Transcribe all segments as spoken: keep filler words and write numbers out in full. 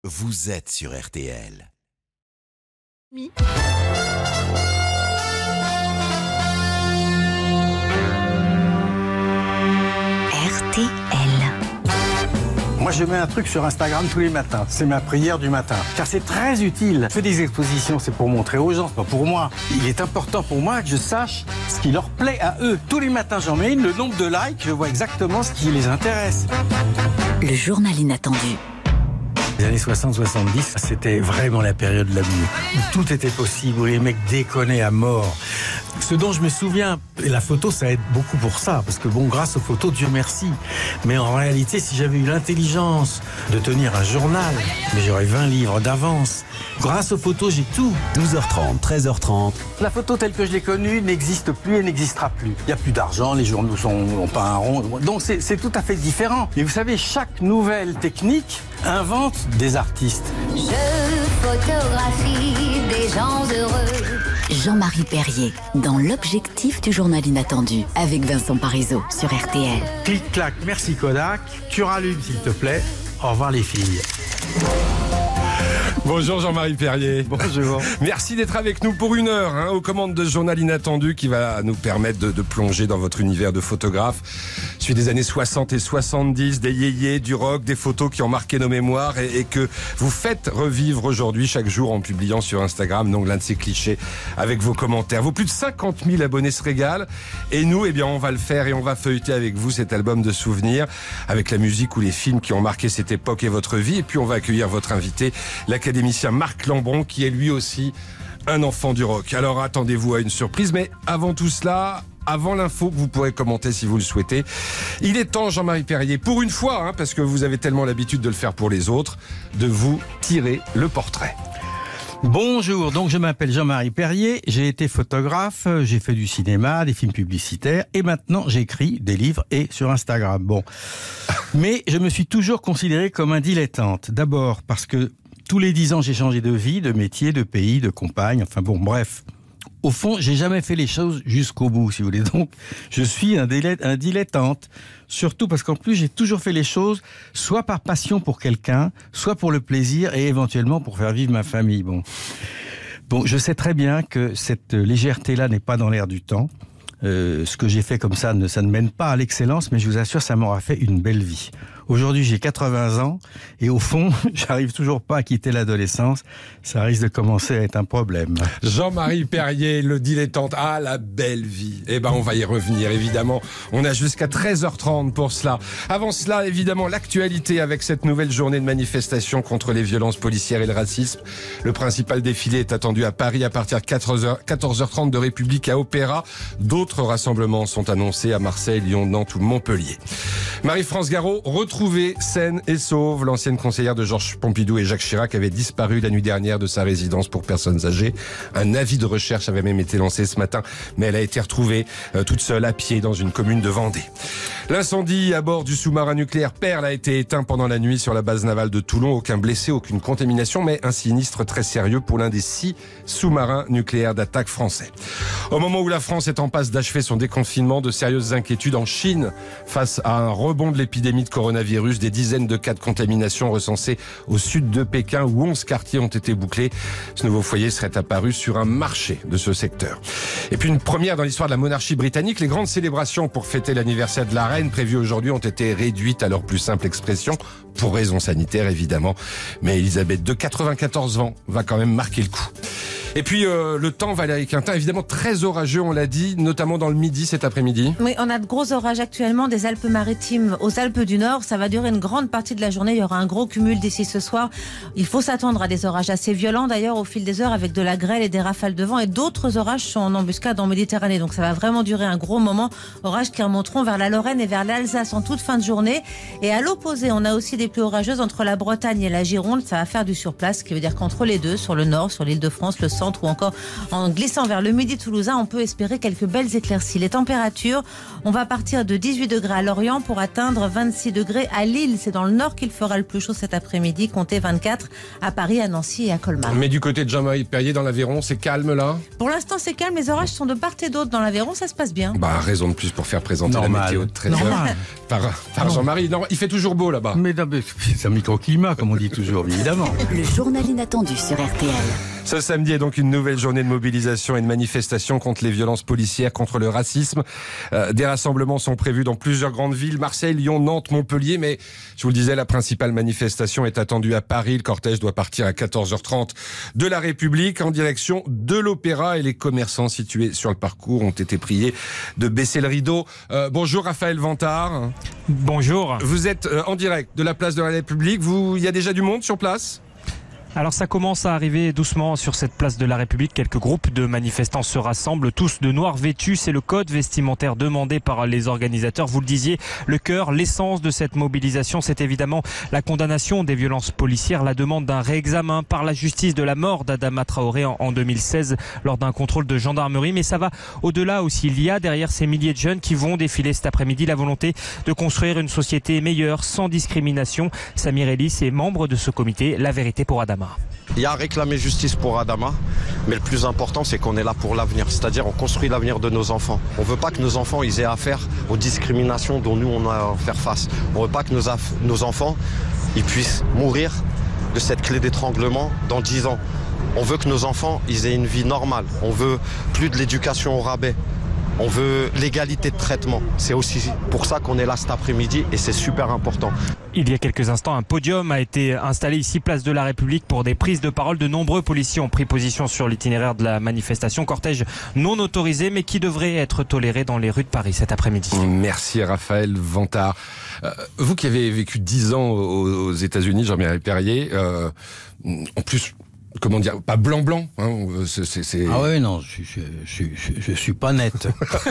Vous êtes sur R T L. Mi. R T L. Moi, je mets un truc sur Instagram tous les matins. C'est ma prière du matin. Car c'est très utile. Je fais des expositions, c'est pour montrer aux gens, c'est pas pour moi. Il est important pour moi que je sache ce qui leur plaît à eux. Tous les matins, j'en mets une. Le nombre de likes, je vois exactement ce qui les intéresse. Le journal inattendu. Les années soixante soixante-dix, c'était vraiment la période de l'amour. Où tout était possible, où les mecs déconnaient à mort. Ce dont je me souviens, et la photo, ça aide beaucoup pour ça, parce que bon, grâce aux photos, Dieu merci. Mais en réalité, si j'avais eu l'intelligence de tenir un journal, mais j'aurais vingt livres d'avance. Grâce aux photos, j'ai tout. douze heures trente, treize heures trente. La photo telle que je l'ai connue n'existe plus et n'existera plus. Il n'y a plus d'argent, les journaux n'ont pas un rond. Donc c'est, c'est tout à fait différent. Et vous savez, chaque nouvelle technique invente des artistes. Je photographie des gens heureux. Jean-Marie Perrier, dans l'objectif du journal inattendu, avec Vincent Parisot sur R T L. Clic-clac, merci Kodak. Tu rallumes s'il te plaît. Au revoir les filles. Bonjour Jean-Marie Perrier. Bonjour. Merci d'être avec nous pour une heure hein, aux commandes de ce journal inattendu qui va nous permettre de, de plonger dans votre univers de photographe. Celui des années soixante et soixante-dix, des yéyés, du rock, des photos qui ont marqué nos mémoires et, et que vous faites revivre aujourd'hui chaque jour en publiant sur Instagram donc l'un de ces clichés avec vos commentaires. Vos plus de cinquante mille abonnés se régalent et nous, eh bien, on va le faire et on va feuilleter avec vous cet album de souvenirs avec la musique ou les films qui ont marqué cette époque et votre vie. Et puis on va accueillir votre invité, l'académicien Marc Lambron, qui est lui aussi un enfant du rock. Alors attendez-vous à une surprise, mais avant tout cela, avant l'info que vous pourrez commenter si vous le souhaitez, il est temps, Jean-Marie Perrier, pour une fois, hein, parce que vous avez tellement l'habitude de le faire pour les autres, de vous tirer le portrait. Bonjour, donc je m'appelle Jean-Marie Perrier, j'ai été photographe, j'ai fait du cinéma, des films publicitaires et maintenant j'écris des livres et sur Instagram. Bon, mais je me suis toujours considéré comme un dilettante. D'abord parce que tous les dix ans j'ai changé de vie, de métier, de pays, de compagne, enfin bon, bref. Au fond, j'ai jamais fait les choses jusqu'au bout, si vous voulez. Donc, je suis un, délai, un dilettante. Surtout parce qu'en plus, j'ai toujours fait les choses soit par passion pour quelqu'un, soit pour le plaisir et éventuellement pour faire vivre ma famille. Bon, bon, je sais très bien que cette légèreté-là n'est pas dans l'air du temps. Euh, ce que j'ai fait comme ça, ne, ça ne mène pas à l'excellence, mais je vous assure, ça m'aura fait une belle vie. Aujourd'hui, j'ai quatre-vingts ans et au fond, j'arrive toujours pas à quitter l'adolescence. Ça risque de commencer à être un problème. Jean-Marie Perrier, le dilettante. Ah, la belle vie. Eh ben, on va y revenir, évidemment. On a jusqu'à treize heures trente pour cela. Avant cela, évidemment, l'actualité avec cette nouvelle journée de manifestation contre les violences policières et le racisme. Le principal défilé est attendu à Paris à partir de quatorze heures trente de République à Opéra. D'autres rassemblements sont annoncés à Marseille, Lyon, Nantes ou Montpellier. Marie-France Garot, retrouvée saine et sauve. L'ancienne conseillère de Georges Pompidou et Jacques Chirac avait disparu la nuit dernière de sa résidence pour personnes âgées. Un avis de recherche avait même été lancé ce matin, mais elle a été retrouvée euh, toute seule à pied dans une commune de Vendée. L'incendie à bord du sous-marin nucléaire Perle a été éteint pendant la nuit sur la base navale de Toulon. Aucun blessé, aucune contamination, mais un sinistre très sérieux pour l'un des six sous-marins nucléaires d'attaque français. Au moment où la France est en passe d'achever son déconfinement, de sérieuses inquiétudes en Chine face à un rebond de l'épidémie de coronavirus. Des dizaines de cas de contamination recensés au sud de Pékin où onze quartiers ont été bouclés. Ce nouveau foyer serait apparu sur un marché de ce secteur. Et puis une première dans l'histoire de la monarchie britannique, les grandes célébrations pour fêter l'anniversaire de la reine prévues aujourd'hui ont été réduites à leur plus simple expression, pour raisons sanitaires évidemment. Mais Elisabeth de quatre-vingt-quatorze ans va quand même marquer le coup. Et puis euh, le temps, Valérie Quintin, évidemment très orageux, on l'a dit, notamment dans le midi cet après-midi. Oui, on a de gros orages actuellement des Alpes-Maritimes aux Alpes du Nord. Ça va durer une grande partie de la journée. Il y aura un gros cumul d'ici ce soir. Il faut s'attendre à des orages assez violents d'ailleurs au fil des heures avec de la grêle et des rafales de vent. Et d'autres orages sont en embuscade en Méditerranée. Donc ça va vraiment durer un gros moment. Orages qui remonteront vers la Lorraine et vers l'Alsace en toute fin de journée. Et à l'opposé, on a aussi des pluies orageuses entre la Bretagne et la Gironde. Ça va faire du surplace, ce qui veut dire qu'entre les deux, sur le nord, sur l'Île-de-France, le centre, centre ou encore en glissant vers le midi toulousain, on peut espérer quelques belles éclaircies. Les températures, on va partir de dix-huit degrés à Lorient pour atteindre vingt-six degrés à Lille. C'est dans le nord qu'il fera le plus chaud cet après-midi. Comptez vingt-quatre à Paris, à Nancy et à Colmar. Mais du côté de Jean-Marie Perrier, dans l'Aveyron, c'est calme là? Pour l'instant, c'est calme. Les orages sont de part et d'autre dans l'Aveyron. Ça se passe bien. Bah, raison de plus pour faire présenter Normal. la météo de treize heures par, par Jean-Marie. Non, il fait toujours beau là-bas. Mais, non, mais c'est un microclimat, comme on dit toujours, évidemment. Le journal inattendu sur R T L. Ce samedi est donc une nouvelle journée de mobilisation et de manifestation contre les violences policières, contre le racisme. Euh, des rassemblements sont prévus dans plusieurs grandes villes, Marseille, Lyon, Nantes, Montpellier. Mais je vous le disais, la principale manifestation est attendue à Paris. Le cortège doit partir à quatorze heures trente de la République en direction de l'Opéra. Et les commerçants situés sur le parcours ont été priés de baisser le rideau. Euh, bonjour Raphaël Vantard. Bonjour. Vous êtes euh, en direct de la place de la République. Vous, il y a déjà du monde sur place ? Alors ça commence à arriver doucement sur cette place de la République. Quelques groupes de manifestants se rassemblent, tous de noir vêtus. C'est le code vestimentaire demandé par les organisateurs. Vous le disiez, le cœur, l'essence de cette mobilisation, c'est évidemment la condamnation des violences policières, la demande d'un réexamen par la justice de la mort d'Adama Traoré en deux mille seize lors d'un contrôle de gendarmerie. Mais ça va au-delà aussi. Il y a derrière ces milliers de jeunes qui vont défiler cet après-midi la volonté de construire une société meilleure, sans discrimination. Samir Ellis est membre de ce comité La Vérité pour Adama. Il y a à réclamer justice pour Adama, mais le plus important, c'est qu'on est là pour l'avenir. C'est-à-dire, on construit l'avenir de nos enfants. On ne veut pas que nos enfants ils aient affaire aux discriminations dont nous, on a à faire face. On ne veut pas que nos, aff- nos enfants ils puissent mourir de cette clé d'étranglement dans dix ans. On veut que nos enfants ils aient une vie normale. On veut plus de l'éducation au rabais. On veut l'égalité de traitement. C'est aussi pour ça qu'on est là cet après-midi et c'est super important. Il y a quelques instants, un podium a été installé ici, place de la République, pour des prises de parole. De nombreux policiers ont pris position sur l'itinéraire de la manifestation. Cortège non autorisé, mais qui devrait être toléré dans les rues de Paris cet après-midi. Merci Raphaël Vantard. Euh, vous qui avez vécu dix ans aux, aux États-Unis, Jean-Marie Perrier, euh, en plus... Comment dire, pas blanc-blanc, hein, c'est, c'est, c'est... Ah ouais, non, je, je, je, je, je suis pas net.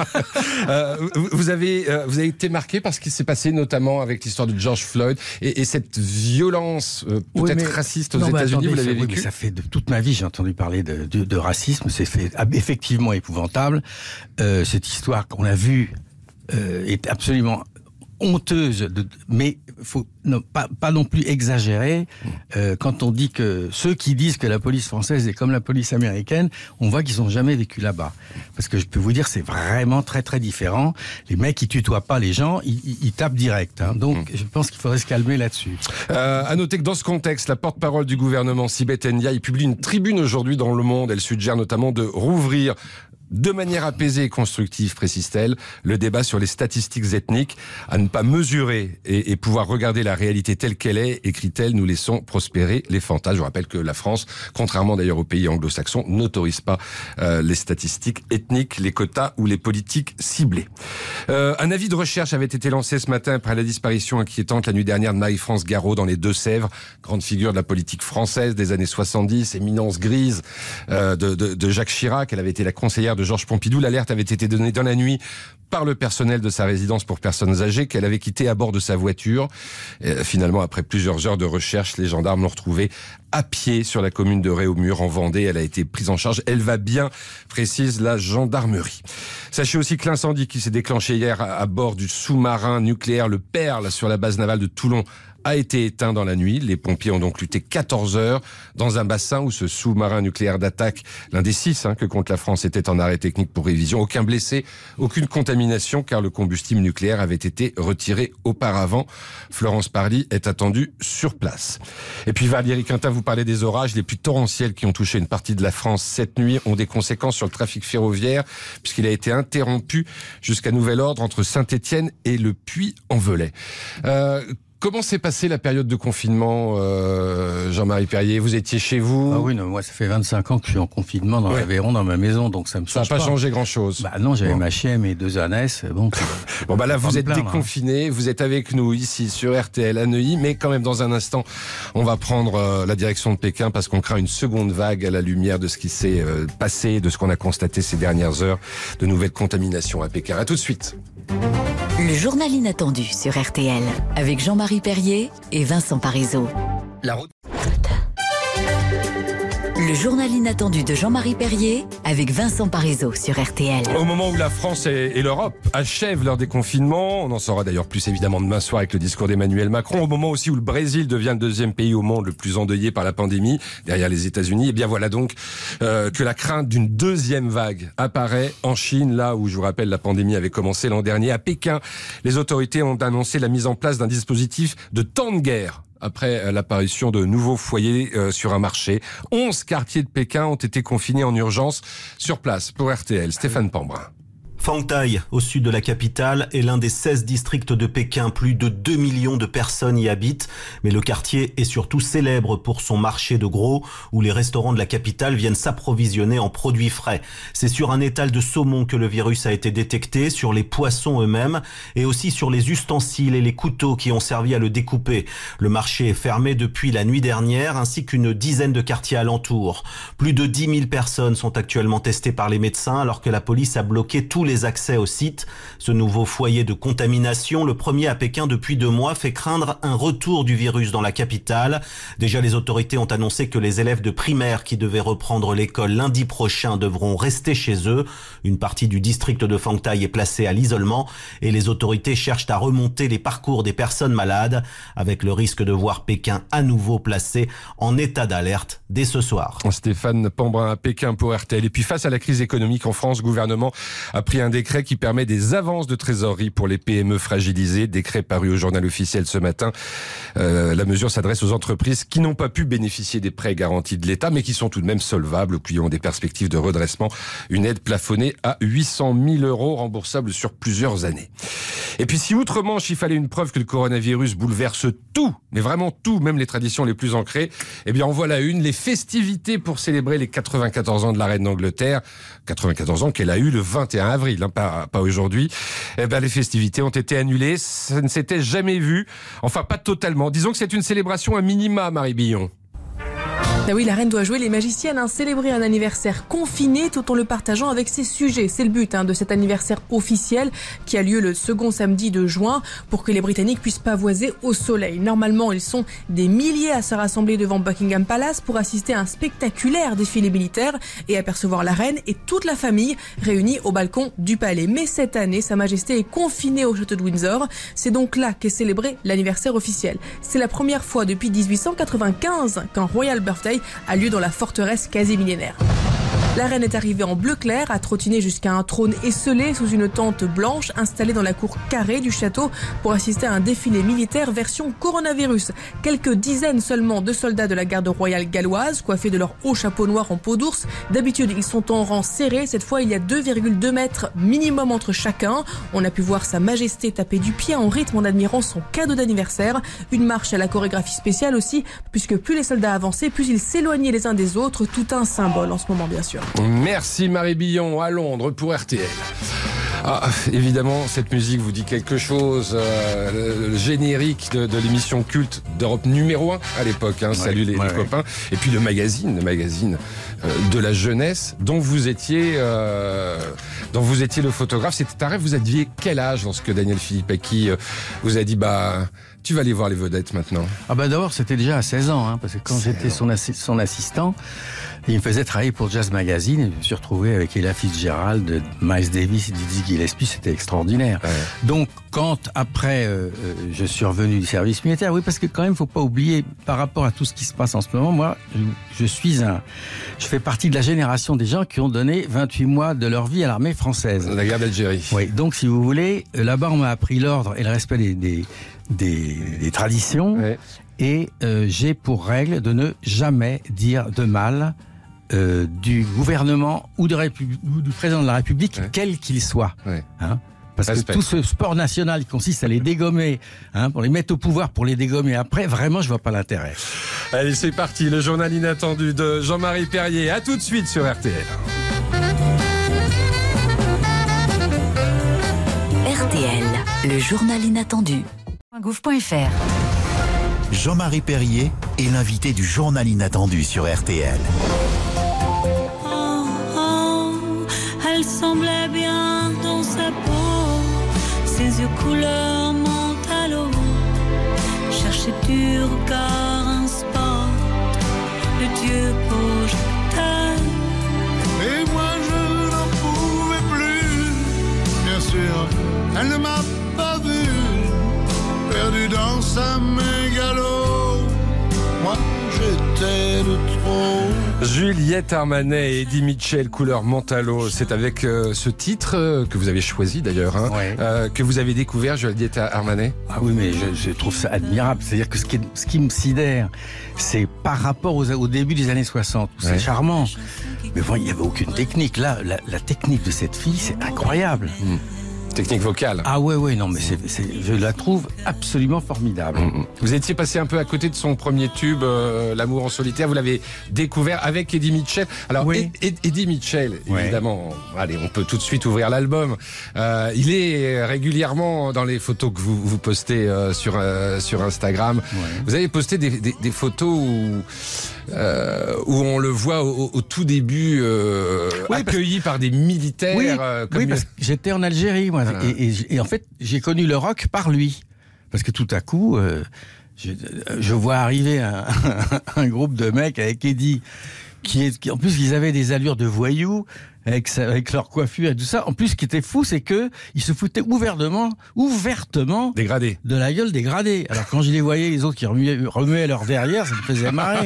euh, vous, avez, euh, vous avez été marqué par ce qui s'est passé notamment avec l'histoire de George Floyd et, et cette violence euh, peut-être oui, mais, raciste aux non, États-Unis, attendez, vous l'avez vécu? Oui, mais ça fait de toute ma vie, j'ai entendu parler de, de, de racisme, c'est fait effectivement épouvantable. Euh, cette histoire qu'on a vue euh, est absolument honteuse, de, mais faut non, pas, pas non plus exagérer. Euh, quand on dit que ceux qui disent que la police française est comme la police américaine, on voit qu'ils n'ont jamais vécu là-bas. Parce que je peux vous dire, c'est vraiment très très différent. Les mecs, ils tutoient pas les gens, ils, ils, ils tapent direct. Hein. Donc, mmh. je pense qu'il faudrait se calmer là-dessus. Euh, à noter que dans ce contexte, la porte-parole du gouvernement, Sibeth Ndiaye, publie une tribune aujourd'hui dans Le Monde. Elle suggère notamment de rouvrir de manière apaisée et constructive, précise-t-elle, le débat sur les statistiques ethniques, à ne pas mesurer et, et pouvoir regarder la réalité telle qu'elle est, écrit-elle, nous laissons prospérer les fantasmes. Je vous rappelle que la France, contrairement d'ailleurs aux pays anglo-saxons, n'autorise pas euh, les statistiques ethniques, les quotas ou les politiques ciblées. Euh, un avis de recherche avait été lancé ce matin après la disparition inquiétante la nuit dernière de Marie-France Garot dans les Deux-Sèvres, grande figure de la politique française des années soixante-dix, éminence grise euh, de, de, de Jacques Chirac. Elle avait été la conseillère de Georges Pompidou. L'alerte avait été donnée dans la nuit par le personnel de sa résidence pour personnes âgées qu'elle avait quitté à bord de sa voiture. Et finalement, après plusieurs heures de recherche, les gendarmes l'ont retrouvée à pied sur la commune de Réaumur en Vendée. Elle a été prise en charge. Elle va bien, précise la gendarmerie. Sachez aussi que l'incendie qui s'est déclenché hier à bord du sous-marin nucléaire le Perle sur la base navale de Toulon a été éteint dans la nuit. Les pompiers ont donc lutté quatorze heures dans un bassin où ce sous-marin nucléaire d'attaque, l'un des six hein, que compte la France, était en arrêt technique pour révision. Aucun blessé, aucune contamination car le combustible nucléaire avait été retiré auparavant. Florence Parly est attendue sur place. Et puis Valérie Quintin, vous parlez des orages. Les pluies torrentielles qui ont touché une partie de la France cette nuit ont des conséquences sur le trafic ferroviaire puisqu'il a été interrompu jusqu'à nouvel ordre entre Saint-Étienne et le Puy-en-Velay. Euh, Comment s'est passée la période de confinement, euh, Jean-Marie Perrier? Vous étiez chez vous? Ah oui, non, moi ça fait vingt-cinq ans que je suis en confinement dans ouais. l'Aveyron, dans ma maison, donc ça me ça change pas. Ça n'a pas changé grand-chose. Bah non, j'avais bon. ma chienne, mes deux ânesses. Bon, bon bah là vous êtes plaindre, déconfinés, hein. Vous êtes avec nous ici sur R T L à Neuilly, mais quand même dans un instant, on va prendre euh, la direction de Pékin parce qu'on craint une seconde vague à la lumière de ce qui s'est euh, passé, de ce qu'on a constaté ces dernières heures, de nouvelles contaminations à Pékin. À tout de suite. Le journal inattendu sur R T L avec Jean-Marie Perrier et Vincent Parisot. La route. Le journal inattendu de Jean-Marie Perrier avec Vincent Parisot sur R T L. Au moment où la France et, et l'Europe achèvent leur déconfinement, on en saura d'ailleurs plus évidemment demain soir avec le discours d'Emmanuel Macron, au moment aussi où le Brésil devient le deuxième pays au monde le plus endeuillé par la pandémie, derrière les États-Unis, et bien voilà donc euh, que la crainte d'une deuxième vague apparaît en Chine, là où je vous rappelle la pandémie avait commencé l'an dernier. À Pékin, les autorités ont annoncé la mise en place d'un dispositif de temps de guerre. Après l'apparition de nouveaux foyers euh, sur un marché, onze quartiers de Pékin ont été confinés en urgence sur place pour R T L. Stéphane Pambrin. Fangtai, au sud de la capitale, est l'un des seize districts de Pékin. Plus de deux millions de personnes y habitent. Mais le quartier est surtout célèbre pour son marché de gros, où les restaurants de la capitale viennent s'approvisionner en produits frais. C'est sur un étal de saumon que le virus a été détecté, sur les poissons eux-mêmes, et aussi sur les ustensiles et les couteaux qui ont servi à le découper. Le marché est fermé depuis la nuit dernière, ainsi qu'une dizaine de quartiers alentours. Plus de dix mille personnes sont actuellement testées par les médecins, alors que la police a bloqué tous les les accès au site. Ce nouveau foyer de contamination, le premier à Pékin depuis deux mois, fait craindre un retour du virus dans la capitale. Déjà, les autorités ont annoncé que les élèves de primaire qui devaient reprendre l'école lundi prochain devront rester chez eux. Une partie du district de Fangtai est placée à l'isolement et les autorités cherchent à remonter les parcours des personnes malades, avec le risque de voir Pékin à nouveau placé en état d'alerte dès ce soir. Stéphane Pambrin à Pékin pour R T L. Et puis face à la crise économique en France, le gouvernement a pris un décret qui permet des avances de trésorerie pour les P M E fragilisées. Décret paru au journal officiel ce matin. Euh, la mesure s'adresse aux entreprises qui n'ont pas pu bénéficier des prêts garantis de l'État, mais qui sont tout de même solvables, ou qui ont des perspectives de redressement. Une aide plafonnée à huit cent mille euros, remboursable sur plusieurs années. Et puis si outre-Manche, il fallait une preuve que le coronavirus bouleverse tout, mais vraiment tout, même les traditions les plus ancrées, eh bien en voilà une, les festivités pour célébrer les quatre-vingt-quatorze ans de la reine d'Angleterre. quatre-vingt-quatorze ans qu'elle a eu le vingt et un avril, hein, pas, pas aujourd'hui. Eh ben les festivités ont été annulées, ça ne s'était jamais vu, enfin pas totalement. Disons que c'est une célébration à minima, Marie Billon. Ah oui, la reine doit jouer les magiciennes, hein, célébrer un anniversaire confiné tout en le partageant avec ses sujets. C'est le but hein, de cet anniversaire officiel qui a lieu le second samedi de juin pour que les Britanniques puissent pavoiser au soleil. Normalement, ils sont des milliers à se rassembler devant Buckingham Palace pour assister à un spectaculaire défilé militaire et apercevoir la reine et toute la famille réunie au balcon du palais. Mais cette année, Sa Majesté est confinée au château de Windsor. C'est donc là qu'est célébré l'anniversaire officiel. C'est la première fois depuis dix-huit cent quatre-vingt-quinze qu'un Royal Birthday a lieu dans la forteresse quasi millénaire. La reine est arrivée en bleu clair, a trottiné jusqu'à un trône esselé sous une tente blanche installée dans la cour carrée du château pour assister à un défilé militaire version coronavirus. Quelques dizaines seulement de soldats de la garde royale galloise, coiffés de leur haut chapeau noir en peau d'ours. D'habitude, ils sont en rang serré. Cette fois, il y a deux virgule deux mètres minimum entre chacun. On a pu voir Sa Majesté taper du pied en rythme en admirant son cadeau d'anniversaire. Une marche à la chorégraphie spéciale aussi, puisque plus les soldats avançaient, plus ils s'éloignaient les uns des autres. Tout un symbole en ce moment, bien sûr. Merci Marie Billon à Londres pour R T L. Ah, évidemment, cette musique vous dit quelque chose. Euh, le générique de, de l'émission culte d'Europe numéro un à l'époque. Hein, ouais, salut les, ouais, les copains. Et puis le magazine, le magazine euh, de la jeunesse dont vous étiez, euh, dont vous étiez le photographe. C'était un rêve. Vous aviez quel âge lorsque Daniel Philippaki euh, vous a dit bah tu vas aller voir les vedettes maintenant? Ah bah d'abord c'était déjà à seize ans, hein, parce que quand j'étais son, assi- son assistant, il me faisait travailler pour Jazz Magazine et je me suis retrouvé avec Ella Fitzgerald, Miles Davis et Dizzy Gillespie, c'était extraordinaire. Ouais. Donc quand après euh, je suis revenu du service militaire, oui parce que quand même faut pas oublier par rapport à tout ce qui se passe en ce moment, moi je, je suis un, je fais partie de la génération des gens qui ont donné vingt-huit mois de leur vie à l'armée française. La guerre d'Algérie. Oui, donc si vous voulez, là-bas on m'a appris l'ordre et le respect des, des Des, des traditions, ouais. Et euh, j'ai pour règle de ne jamais dire de mal euh, du gouvernement ou, de Républi- ou du président de la République, ouais. Quel qu'il soit. Ouais. Hein, parce Respect. Que tout ce sport national qui consiste à les dégommer, hein, pour les mettre au pouvoir, pour les dégommer après, vraiment je vois pas l'intérêt. Allez, c'est parti, le journal inattendu de Jean-Marie Perrier. À tout de suite sur R T L. R T L, le journal inattendu. gouv point f r. Jean-Marie Perrier est l'invité du journal inattendu sur R T L. Oh, oh, elle semblait bien dans sa peau, ses yeux couleur mentalo. Cherchais du regard un spot, le dieu projecteur. peut-être trop. Juliette Armanet et Eddie Mitchell, couleur Montalo. C'est avec euh, ce titre euh, que vous avez choisi d'ailleurs, hein, Ouais. euh, que vous avez découvert, Juliette Armanet. Ah oui, mais je, je trouve ça admirable. C'est-à-dire que ce qui, ce qui me sidère, c'est par rapport aux, au début des années soixante, où Ouais. c'est charmant. Mais bon, il n'y avait aucune technique. Là, la, la technique de cette fille, c'est incroyable. Mmh. Technique vocale. Ah ouais, ouais, non, mais c'est, c'est, je la trouve absolument formidable. Mmh. Vous étiez passé un peu à côté de son premier tube, euh, L'amour en solitaire. Vous l'avez découvert avec Eddie Mitchell. Alors, Oui. Ed- Ed- Eddie Mitchell, Ouais. évidemment, allez, on peut tout de suite ouvrir l'album. Euh, il est régulièrement dans les photos que vous, vous postez euh, sur, euh, sur Instagram. Ouais. Vous avez posté des, des, des photos où, euh, où on le voit au, au tout début euh, Oui, parce- accueilli par des militaires. Oui, euh, comme oui, parce que j'étais en Algérie, moi, Ah. et, et- et en fait, j'ai connu le rock par lui, parce que tout à coup, euh, je, je vois arriver un, un groupe de mecs avec Eddie, qui est, qui, en plus, ils avaient des allures de voyous, avec, sa- avec leur coiffure et tout ça. En plus, ce qui était fou, c'est que ils se foutaient ouvertement, ouvertement dégradé. de la gueule dégradée. Alors quand je les voyais, les autres qui remuaient, remuaient leur derrière, ça me faisait marrer.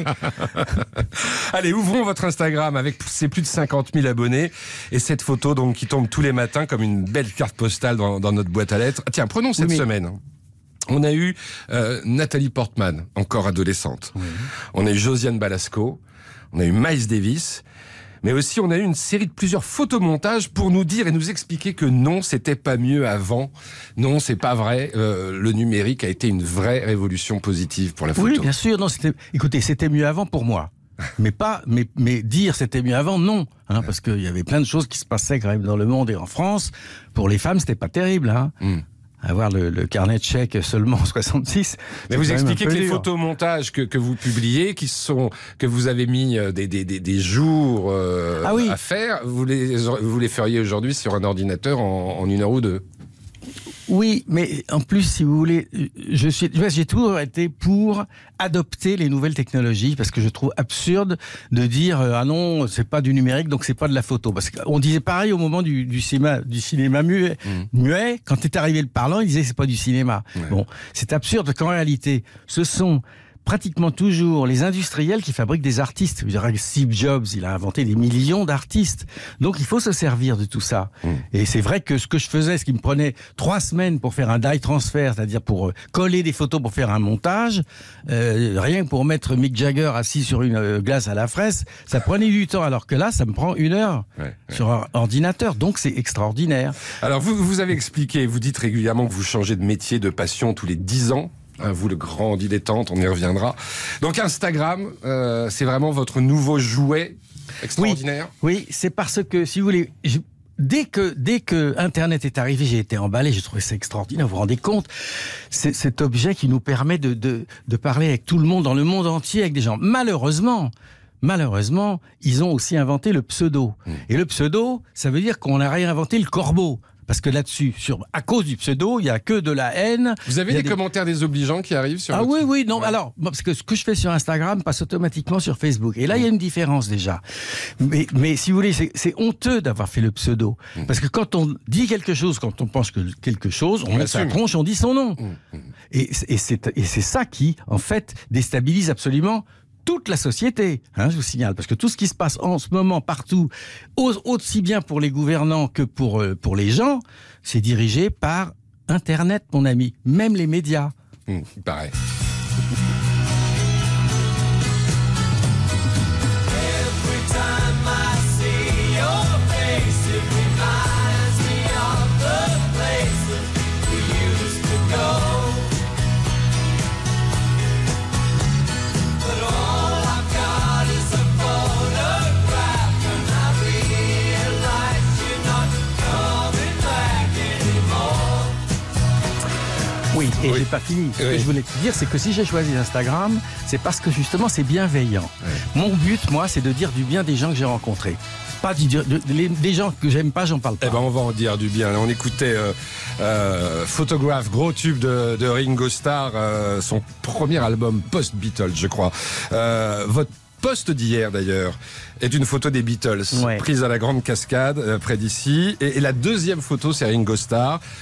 Allez, ouvrons votre Instagram avec ses plus de cinquante mille abonnés et cette photo donc qui tombe tous les matins comme une belle carte postale dans, dans notre boîte à lettres. Ah, tiens, prenons cette Oui, mais- semaine. On a eu euh, Nathalie Portman, encore adolescente. Oui. On a eu Josiane Balasco. On a eu Miles Davis. Mais aussi, on a eu une série de plusieurs photomontages pour nous dire et nous expliquer que non, c'était pas mieux avant. Non, c'est pas vrai. Euh, le numérique a été une vraie révolution positive pour la photo. Oui, bien sûr. Non, c'était. Écoutez, c'était mieux avant pour moi. Mais pas, mais, mais dire c'était mieux avant, non, hein, parce qu'il y avait plein de choses qui se passaient quand même dans le monde et en France. Pour les femmes, c'était pas terrible, hein. Mm. Avoir le, le carnet de chèques seulement en soixante-six. Mais vous c'est quand même expliquez un que peu les dur. photomontages que, que vous publiez, qui sont, que vous avez mis euh, des, des, des, des jours euh, Ah oui. à faire, vous les, vous les feriez aujourd'hui sur un ordinateur en, en une heure ou deux. Oui, mais en plus, si vous voulez, je suis, j'ai toujours été pour adopter les nouvelles technologies parce que je trouve absurde de dire euh, ah non, c'est pas du numérique, donc c'est pas de la photo. Parce qu'on disait pareil au moment du, du cinéma, du cinéma muet. Mmh. Muet, quand est arrivé le parlant, il disait c'est pas du cinéma. Ouais. Bon, c'est absurde qu'en réalité, ce sont pratiquement toujours les industriels qui fabriquent des artistes. Je dirais que Steve Jobs, il a inventé des millions d'artistes. Donc il faut se servir de tout ça. Mmh. Et c'est vrai que ce que je faisais, ce qui me prenait trois semaines pour faire un die transfer, c'est-à-dire pour euh, coller des photos pour faire un montage, euh, rien que pour mettre Mick Jagger assis sur une euh, glace à la fraise, ça prenait du temps. Alors que là, ça me prend une heure Ouais, ouais. sur un ordinateur. Donc c'est extraordinaire. Alors vous, vous avez expliqué, vous dites régulièrement que vous changez de métier, de passion tous les dix ans. Hein, vous, le grand dilettante, on y reviendra. Donc Instagram, euh, c'est vraiment votre nouveau jouet extraordinaire. Oui, c'est parce que, si vous voulez, je- dès que dès que Internet est arrivé, j'ai été emballé, j'ai trouvé ça extraordinaire. Vous vous rendez compte, c'est cet objet qui nous permet de, de de parler avec tout le monde dans le monde entier, avec des gens. Malheureusement. Malheureusement, ils ont aussi inventé le pseudo. Mmh. Et le pseudo, ça veut dire qu'on a réinventé le corbeau. Parce que là-dessus, sur, à cause du pseudo, il n'y a que de la haine. Vous avez Il y a des, commentaires désobligeants qui arrivent sur Ah votre- oui, oui, non, Ouais. alors, moi, parce que ce que je fais sur Instagram passe automatiquement sur Facebook. Et là, il y a une différence déjà. Mais, mais si vous voulez, c'est, c'est honteux d'avoir fait le pseudo. Parce que quand on dit quelque chose, quand on pense que quelque chose, on On met sa l'assume. tronche, on dit son nom. Mmh, mmh. Et, c'est- et, c'est, et c'est ça qui, en fait, déstabilise absolument toute la société, hein, je vous signale, parce que tout ce qui se passe en ce moment partout, au- aussi bien pour les gouvernants que pour, euh, pour les gens, c'est dirigé par Internet, mon ami, même les médias. Mmh, pareil. Oui, et Oui. j'ai pas fini. Ce Oui. que je voulais te dire, c'est que si j'ai choisi Instagram, c'est parce que justement c'est bienveillant. Mon but, moi, c'est de dire du bien des gens que j'ai rencontrés. Pas du, de, de- les- des gens que j'aime pas, j'en parle pas. Eh ben, on va en dire du bien. On écoutait euh, euh, Photograph, gros tube de, de Ringo Starr, euh, son premier album post-Beatles, je crois. Euh, votre post d'hier, d'ailleurs, est une photo des Beatles, Ouais. prise à la Grande Cascade, euh, près d'ici. Et, et la deuxième photo, c'est Ringo Starr.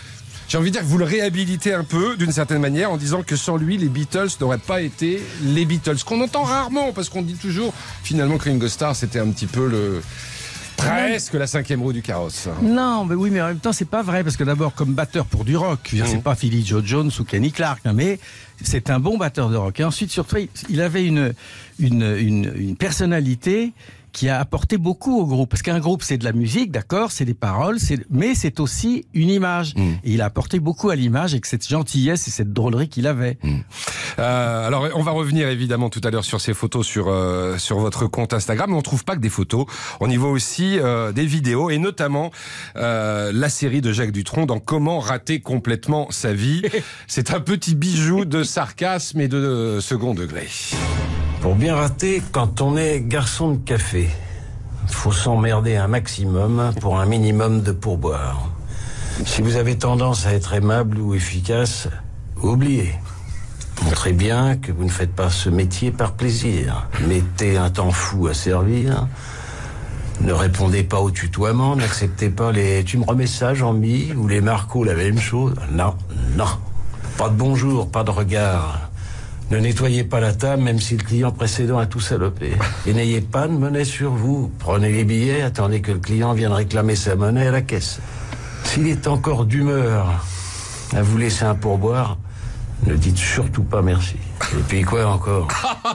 j'ai envie de dire que vous le réhabilitez un peu d'une certaine manière en disant que sans lui, les Beatles n'auraient pas été les Beatles. Ce qu'on entend rarement parce qu'on dit toujours finalement que Ringo Starr c'était un petit peu le... Presque la cinquième roue du carrosse. Non, mais oui, mais en même temps, c'est pas vrai, parce que d'abord, comme batteur pour du rock, je veux dire, c'est pas Philly Joe Jones ou Kenny Clarke, hein, mais c'est un bon batteur de rock. Et ensuite, surtout, il avait une, une, une, une personnalité qui a apporté beaucoup au groupe. Parce qu'un groupe, c'est de la musique, d'accord, c'est des paroles, c'est... mais c'est aussi une image. Mmh. Et il a apporté beaucoup à l'image avec cette gentillesse et cette drôlerie qu'il avait. Mmh. Euh, alors, on va revenir évidemment tout à l'heure sur ces photos sur, euh, sur votre compte Instagram, mais on ne trouve pas que des photos. On y voit aussi euh, des vidéos, et notamment euh, la série de Jacques Dutronc dans Comment rater complètement sa vie. C'est un petit bijou de sarcasme et de second degré. Pour bien rater, quand on est garçon de café, faut s'emmerder un maximum pour un minimum de pourboire. Si vous avez tendance à être aimable ou efficace, oubliez. Montrez bien que vous ne faites pas ce métier par plaisir. Mettez un temps fou à servir. Ne répondez pas au tutoiement, n'acceptez pas les « tu me remets ça, Jean-Mi » ou les Marco, la même chose. Non, non. Pas de bonjour, pas de regard. Ne nettoyez pas la table, même si le client précédent a tout salopé. Et n'ayez pas de monnaie sur vous. Prenez les billets, attendez que le client vienne réclamer sa monnaie à la caisse. S'il est encore d'humeur à vous laisser un pourboire, ne dites surtout pas merci. Et puis quoi encore?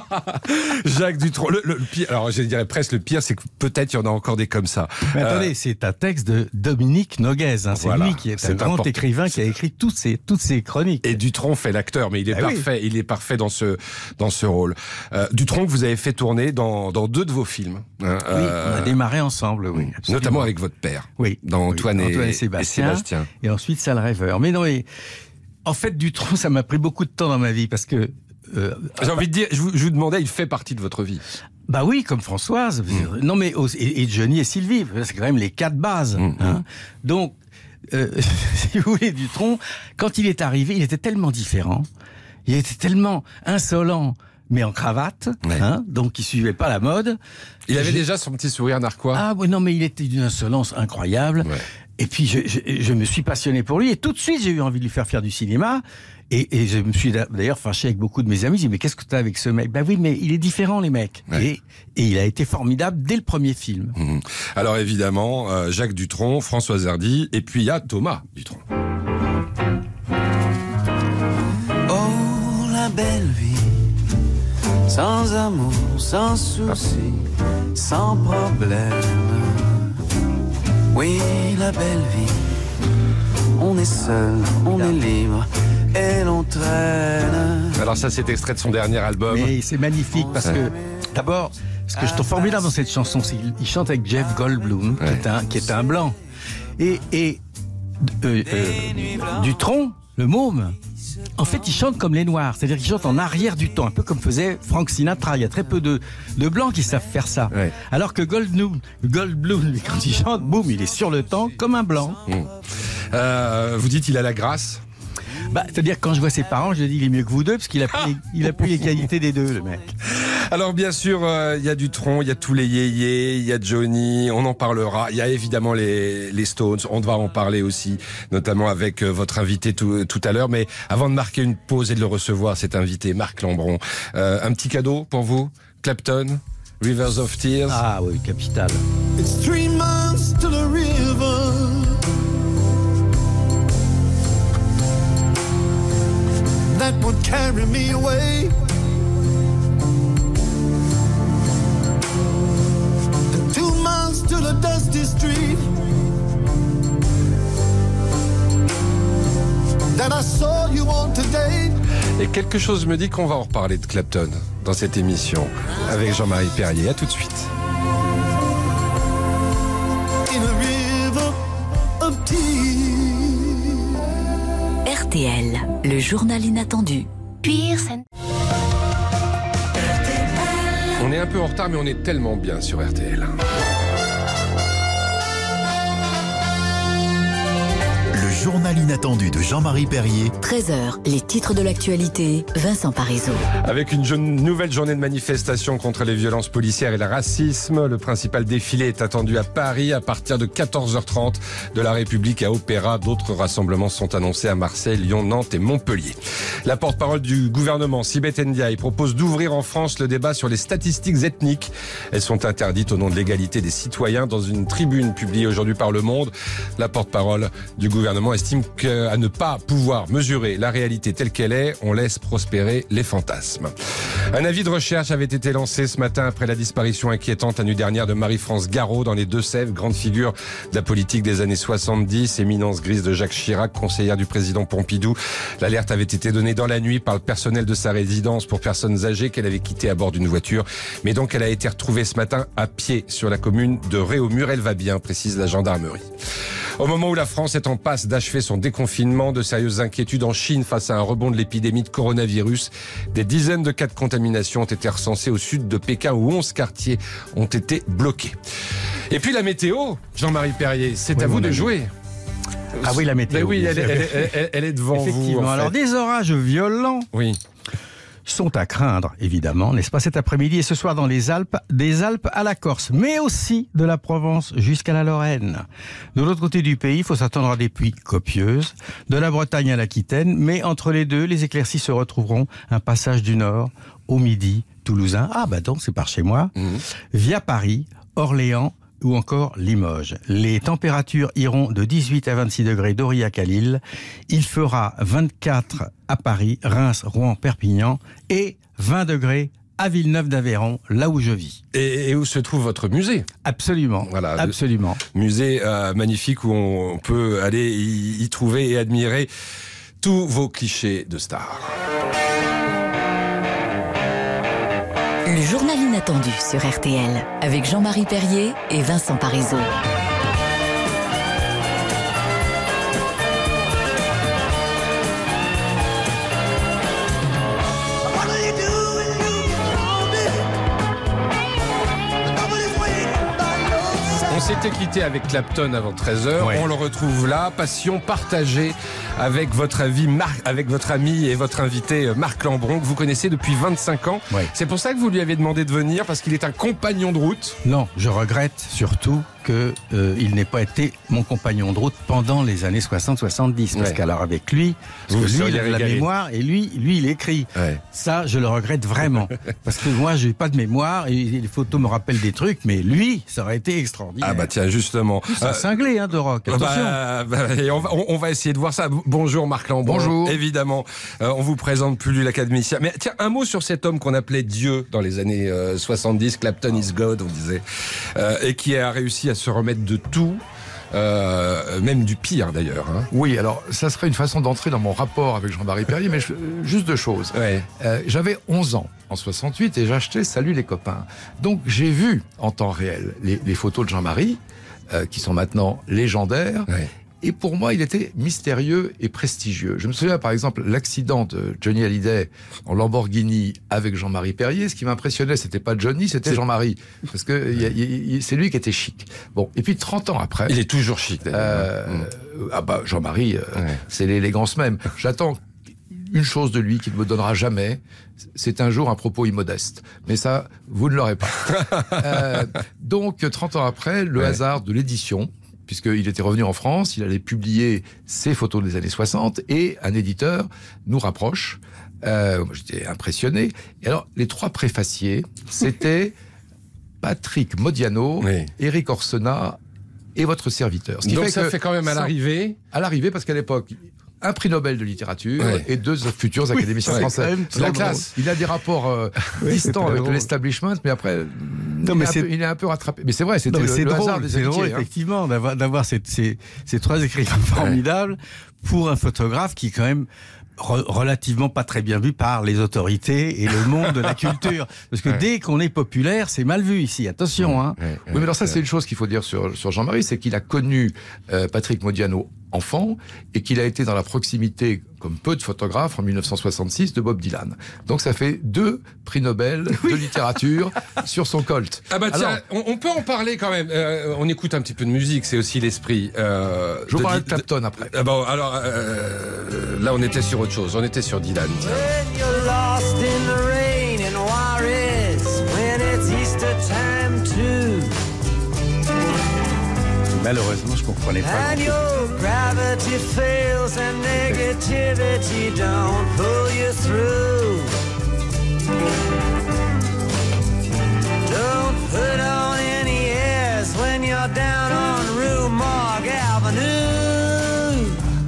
Jacques Dutronc, le, le, le pire, alors je dirais presque le pire, c'est que peut-être il y en a encore des comme ça. Mais euh, attendez, c'est un texte de Dominique Noguez, hein, c'est voilà, lui qui est, est un grand important. écrivain qui a écrit toutes ces, toutes ces chroniques. Et Dutronc fait l'acteur, mais il est ah parfait, oui. il est parfait dans ce, dans ce rôle. Euh, Dutronc que vous avez fait tourner dans, dans deux de vos films. Hein, oui, euh, on a démarré ensemble, oui. Absolument. Notamment avec votre père. Oui. Dans Antoine, oui, et, Antoine et, Sébastien, et Sébastien. Et ensuite, Sale Rêveur. Mais non, mais en fait, Dutronc, ça m'a pris beaucoup de temps dans ma vie parce que Euh, J'ai envie de dire, je vous, je vous demandais, il fait partie de votre vie. Bah oui, comme Françoise. Mmh. Non mais et, et Johnny et Sylvie, c'est quand même les quatre bases. Mmh. Hein. Donc, euh, si vous voulez, Dutronc, quand il est arrivé, il était tellement différent, il était tellement insolent, mais en cravate, ouais. hein, donc il suivait pas la mode. Il avait déjà son petit sourire narquois. Ah oui, non mais il était d'une insolence incroyable. Ouais. Et puis je, je, je me suis passionné pour lui et tout de suite j'ai eu envie de lui faire faire du cinéma. Et, et je me suis d'ailleurs fâché avec beaucoup de mes amis. J'ai dit, mais qu'est-ce que tu as avec ce mec? Ben oui, mais il est différent, les mecs. Ouais. Et, et il a été formidable dès le premier film. Mmh. Alors évidemment, euh, Jacques Dutronc, Françoise Hardy, et puis il y a Thomas Dutronc. Oh, la belle vie, sans amour, sans souci, sans problème. Oui, la belle vie, on est seul, on est libre. Et l'on traîne. Alors ça, c'est extrait de son dernier album. Mais c'est magnifique parce ouais. que, d'abord, ce que je trouve formidable dans cette chanson, c'est qu'il chante avec Jeff Goldblum, ouais. qui, est un, qui est un blanc. Et, et euh, euh, Dutronc, le môme, en fait, il chante comme les Noirs. C'est-à-dire qu'il chante en arrière du temps, un peu comme faisait Frank Sinatra. Il y a très peu de, de blancs qui savent faire ça. Ouais. Alors que Goldblum, Goldblum, quand il chante, boum, il est sur le temps comme un blanc. Mmh. Euh, vous dites, il a la grâce. Bah, c'est-à-dire que quand je vois ses parents, je dis il est mieux que vous deux parce qu'il a pris, il a pris les qualités des deux, le mec. Alors bien sûr, il euh, y a Dutronc, il y a tous les yéyés, il y a Johnny, on en parlera. Il y a évidemment les, les Stones, on va en parler aussi, notamment avec euh, votre invité tout, tout à l'heure. Mais avant de marquer une pause et de le recevoir, cet invité, Marc Lambron, euh, un petit cadeau pour vous, Clapton, Rivers of Tears. Ah oui, capital. It's three months to the river. That would carry me away. And two miles to the dusty street that I saw you on today. Et quelque chose me dit qu'on va en reparler de Clapton dans cette émission avec Jean-Marie Perrier. À tout de suite. In a river of tears. R T L, le journal inattendu. Pearson. On est un peu en retard, mais on est tellement bien sur R T L. Le journal inattendu de Jean-Marie Perrier. treize heures, les titres de l'actualité, Vincent Parisot. Avec une jeune, nouvelle journée de manifestation contre les violences policières et le racisme, le principal défilé est attendu à Paris à partir de quatorze heures trente, de la République à Opéra. D'autres rassemblements sont annoncés à Marseille, Lyon, Nantes et Montpellier. La porte-parole du gouvernement, Sibeth Ndiaye, propose d'ouvrir en France le débat sur les statistiques ethniques. Elles sont interdites au nom de l'égalité des citoyens. Dans une tribune publiée aujourd'hui par Le Monde, la porte-parole du gouvernement estime qu'à ne pas pouvoir mesurer la réalité telle qu'elle est, on laisse prospérer les fantasmes. Un avis de recherche avait été lancé ce matin après la disparition inquiétante la nuit dernière de Marie-France Garot dans les Deux-Sèvres, grande figure de la politique des années soixante-dix, éminence grise de Jacques Chirac, conseillère du président Pompidou. L'alerte avait été donnée dans la nuit par le personnel de sa résidence pour personnes âgées qu'elle avait quittées à bord d'une voiture. Mais donc elle a été retrouvée ce matin à pied sur la commune de Réaumur. Elle va bien, précise la gendarmerie. Au moment où la France est en passe d'achever son déconfinement, de sérieuses inquiétudes en Chine face à un rebond de l'épidémie de coronavirus. Des dizaines de cas de contamination ont été recensés au sud de Pékin où onze quartiers ont été bloqués. Et puis la météo, Jean-Marie Perrier, c'est oui, à vous de ami. jouer. Ah oui, la météo. Mais oui, elle, elle, elle, elle, elle est devant Effectivement. vous. En fait. Alors des orages violents. Oui. Sont à craindre, évidemment, n'est-ce pas, cet après-midi et ce soir dans les Alpes, des Alpes à la Corse, mais aussi de la Provence jusqu'à la Lorraine. De l'autre côté du pays, il faut s'attendre à des pluies copieuses, de la Bretagne à l'Aquitaine, mais entre les deux, les éclaircies se retrouveront un passage du nord au midi toulousain, ah bah donc c'est par chez moi, mmh. via Paris, Orléans, ou encore Limoges. Les températures iront de dix-huit à vingt-six degrés d'Aurillac à Lille. Il fera vingt-quatre à Paris, Reims, Rouen, Perpignan et vingt degrés à Villeneuve d'Aveyron, là où je vis. Et, et où se trouve votre musée ? Absolument, voilà, absolument. Musée euh, magnifique où on peut aller y, y trouver et admirer tous vos clichés de stars. Le journal inattendu sur R T L, avec Jean-Marie Perrier et Vincent Parisot. On s'était quitté avec Clapton avant treize heures, ouais. On le retrouve là, passion partagée avec votre, avis, Mar- avec votre ami et votre invité Marc Lambron, que vous connaissez depuis vingt-cinq ans. Ouais. C'est pour ça que vous lui avez demandé de venir, parce qu'il est un compagnon de route. Non, je regrette surtout qu'il euh, n'ait pas été mon compagnon de route pendant les années soixante soixante-dix. Parce ouais. qu'alors avec lui, parce que lui il a la mémoire et lui, lui il écrit. Ouais. Ça, je le regrette vraiment. Parce que moi, je n'ai pas de mémoire et les photos me rappellent des trucs, mais lui, ça aurait été extraordinaire. Ah bah tiens, justement. C'est euh, cinglé hein, de rock. Attention. Bah, bah, et on, va, on, on va essayer de voir ça. Bonjour Marc Lambron. Bonjour. Évidemment, euh, on vous présente plus l'académicien. Mais tiens, un mot sur cet homme qu'on appelait Dieu dans les années euh, soixante-dix. Clapton is God, on disait. Euh, et qui a réussi à se remettre de tout. Euh, même du pire d'ailleurs. Hein. Oui, alors ça serait une façon d'entrer dans mon rapport avec Jean-Marie Perrier, mais je, juste deux choses. Ouais. Euh, j'avais onze ans en soixante-huit et j'achetais Salut les copains. Donc j'ai vu en temps réel les, les photos de Jean-Marie, euh, qui sont maintenant légendaires. Ouais. Et pour moi, il était mystérieux et prestigieux. Je me souviens, par exemple, l'accident de Johnny Hallyday en Lamborghini avec Jean-Marie Perrier. Ce qui m'impressionnait, c'était pas Johnny, c'était c'est... Jean-Marie. Parce que y a, y, y, c'est lui qui était chic. Bon. Et puis, trente ans après. Il est toujours chic, d'ailleurs. Euh, mmh. Ah bah, Jean-Marie, euh, ouais. c'est l'élégance même. J'attends une chose de lui qu'il ne me donnera jamais, c'est un jour un propos immodeste. Mais ça, vous ne l'aurez pas. euh, donc, trente ans après, le ouais. hasard de l'édition, puisqu'il était revenu en France, il allait publier ses photos des années soixante, et un éditeur nous rapproche. Euh, j'étais impressionné. Et alors, les trois préfaciers, c'était Patrick Modiano, oui. Éric Orsena et votre serviteur. Ce qui Donc fait ça que, fait quand même à l'arrivée À l'arrivée, parce qu'à l'époque, un prix Nobel de littérature ouais. et deux futurs académiciens oui, français. C'est la classe. Il a des rapports euh, oui, distants avec drôle. l'establishment, mais après, non, il, mais est peu, il est un peu rattrapé. Mais c'est vrai, c'était non, le, c'est le drôle, hasard des c'est amitiés. drôle, hein. Effectivement, d'avoir, d'avoir ces, ces, ces trois écrivains formidables pour un photographe qui, quand même, Re- relativement pas très bien vu par les autorités et le monde de la culture. Parce que ouais. dès qu'on est populaire, c'est mal vu ici. Attention, hein. Ouais, ouais, oui, mais alors ça, c'est une chose qu'il faut dire sur, sur Jean-Marie, c'est qu'il a connu euh, Patrick Modiano enfant et qu'il a été dans la proximité, comme peu de photographes, en mille neuf cent soixante-six, de Bob Dylan. Donc ça fait deux prix Nobel de littérature sur son Colt. Ah bah tiens, Alors, on, on peut en parler quand même. Euh, on écoute un petit peu de musique, c'est aussi l'esprit. Euh, je vous de parlerai Di- de Clapton après. Ah bon, alors euh, là on était sur autre chose, on était sur Dylan. tiens. When you're lost in the rain in Juarez, when it's Easter time too, Malheureusement, je comprenais pas. and your gravity fails and negativity don't pull you through. Don't put on any airs when you're down on Rue Morgue Avenue.